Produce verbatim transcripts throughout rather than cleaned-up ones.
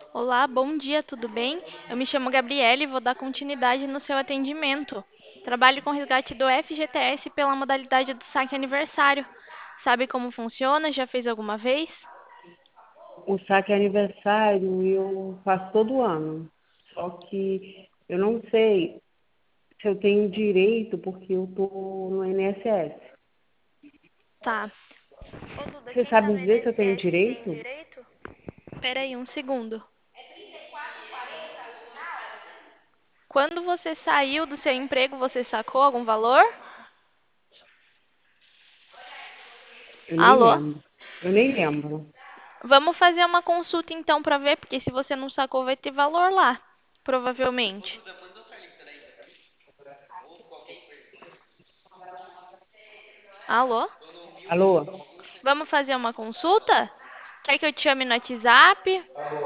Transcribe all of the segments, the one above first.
Olá, bom dia, tudo bem? Eu me chamo Gabriele e vou dar continuidade no seu atendimento. Trabalho com resgate do F G T S pela modalidade do saque aniversário. Sabe como funciona? Já fez alguma vez? O saque é aniversário eu faço todo ano. Só que eu não sei se eu tenho direito porque eu tô no I N S S. Tá. Ô Duda, Você quem tá sabe no dizer se eu tenho I N S S tem direito? direito? Pera aí um segundo. Quando você saiu do seu emprego, você sacou algum valor? Eu nem Alô? lembro. Eu nem lembro. Vamos fazer uma consulta então para ver, porque se você não sacou, vai ter valor lá, provavelmente. Alô? Alô? Vamos fazer uma consulta? Quer que eu te chame no WhatsApp?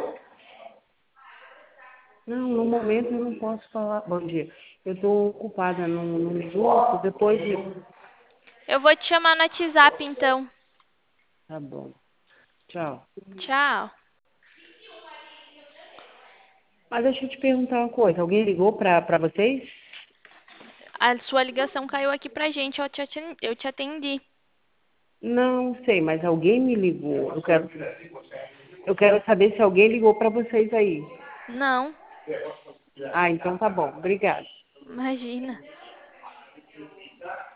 Não, no momento eu não posso falar. Bom dia. Eu estou ocupada num, num minuto, depois. eu- Eu vou te chamar no WhatsApp então. Tá bom. Tchau. Tchau. Mas deixa eu te perguntar uma coisa. Alguém ligou para para vocês? A sua ligação caiu aqui pra gente, eu te aten- eu te atendi. Não sei, mas alguém me ligou. Eu quero, eu quero saber se alguém ligou para vocês aí. Não, Ah, então tá bom. Obrigada. imagina.